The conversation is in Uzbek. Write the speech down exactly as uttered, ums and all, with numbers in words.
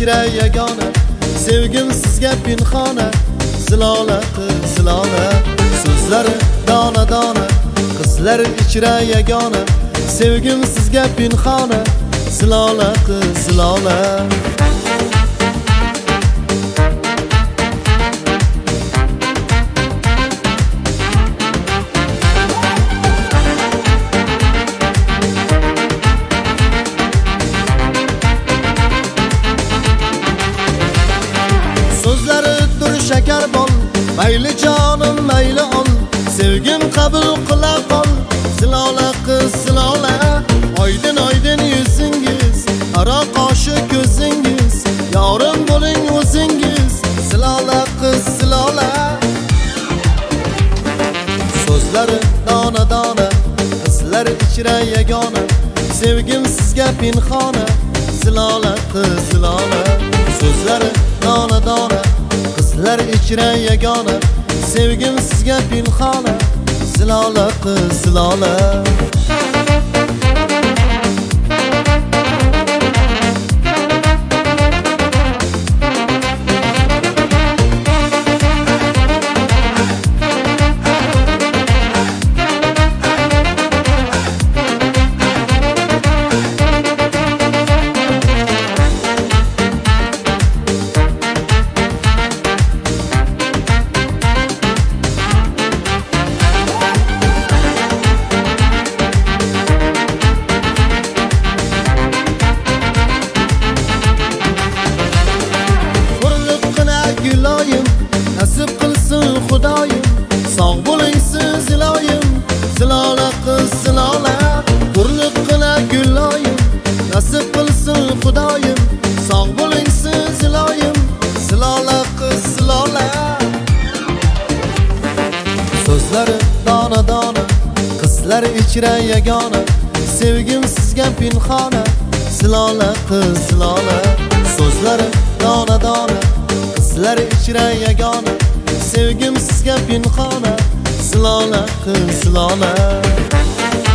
ichra yagona, sevgim sizga pinhona, zilola qiz zilola. So'zlari dona dona, qizlar ichra yagona, sevgim sizga pinhona, zilola qiz zilola. So'zlaridir shakar bol, mayli jonim mayli ol, sevgim qabul qila qol, zilola qiz zilola. Oydin oydin yuzingiz, qaro qoshi ko'zingiz, yorim bo'ling o'zingiz, zilola qiz zilola. So'zlari dona dona, qizlar ichra yagona, sevgim sizga pinhona, zilola qiz zilola. So'zlari dona dona, qizlar ichra yagona, sevgim sizga pinhona, zilola qiz zilola. Nasib qilsin Xudoyim, sog' bo'ling siz iloyim, zilola qiz zilola. Hurlik qila guloyim, nasib qilsin Xudoyim, sog' bo'ling siz iloyim, zilola qiz zilola. So'zlari dona dona, qizlar ichra yagona, sevgim sizga pinhona, zilola qiz zilola. So'zlari dona dona, qizlar ichra yagona, sevgim sizga pinhona, zilola qiz zilola.